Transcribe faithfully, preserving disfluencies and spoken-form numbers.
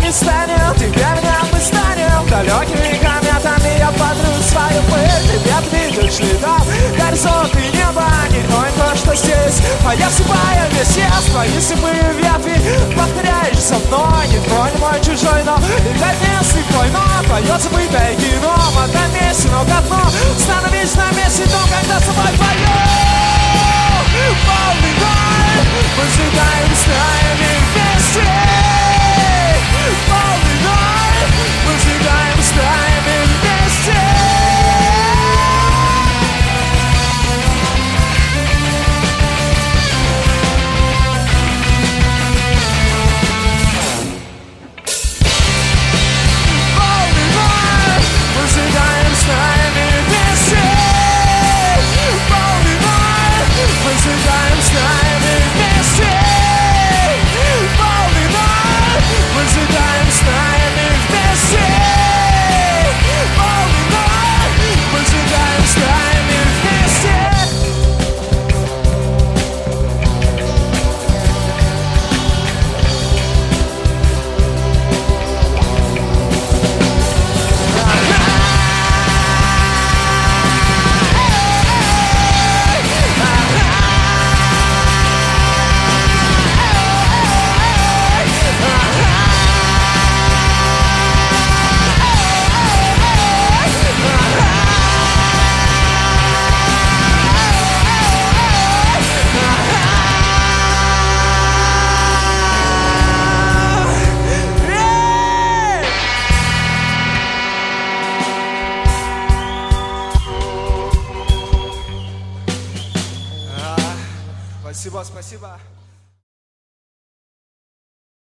не станет, тебя меня мы станем далекими кометами. Я потру свою пыль, тебя видишь ли там горизонт и небо, не той то, что здесь. Моя слепая весец, твои слепые ветви, повторяешь со мной, не твой, не мой, чужой, но играть не твой, но твое забытое кино. Мотай вместе, но к одно, становись на месте, но когда с тобой поем.